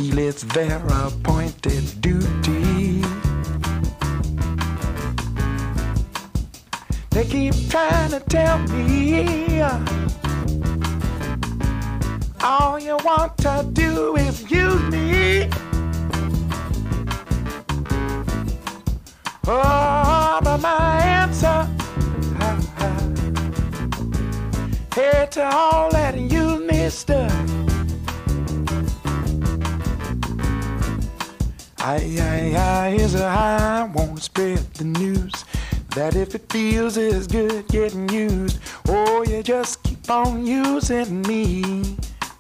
feel it's their appointed duty. They keep trying to tell me all you want to do is use me. Oh, but my answer, hey, to all that use me stuff, is I won't spread the news that if it feels as good getting used, oh, you just keep on using me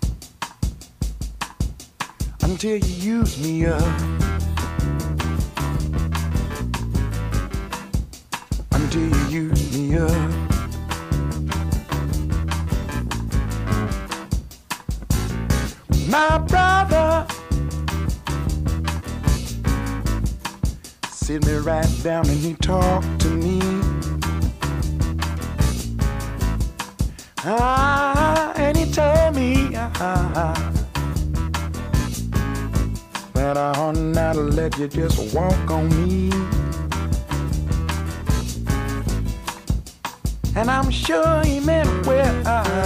until you use me up. Until you use me up. My brother sit me right down and he talked to me. And he told me that I ought not to let you just walk on me. And I'm sure he meant well.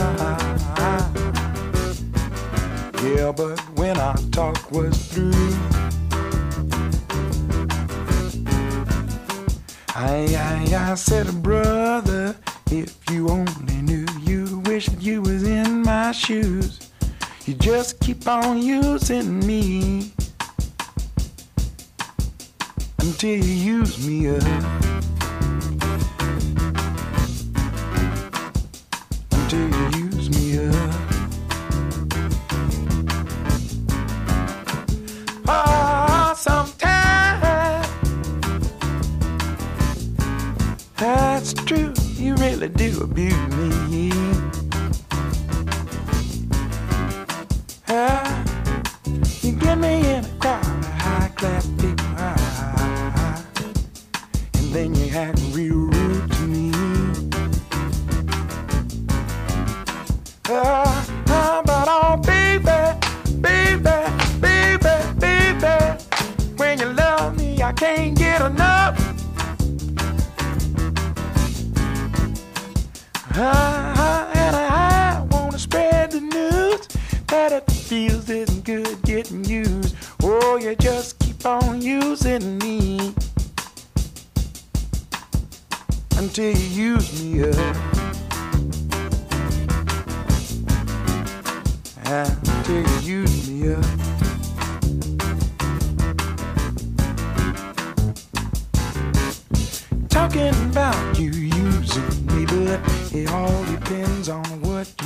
Yeah, but when our talk was through, I said, brother, if you only knew, you wish you was in my shoes. You just keep on using me until you use me up. Until you use me up. Oh, sometimes that's true, you really do abuse me. You get me in a crowd of high-class people, and then you act real rude to me. But oh, baby, baby, baby, baby, when you love me, I can't get enough. And I wanna spread the news that it feels isn't good getting used. Oh, you just keep on using me until you use me up. Until you use me up. Talking about you using me, but it all depends on what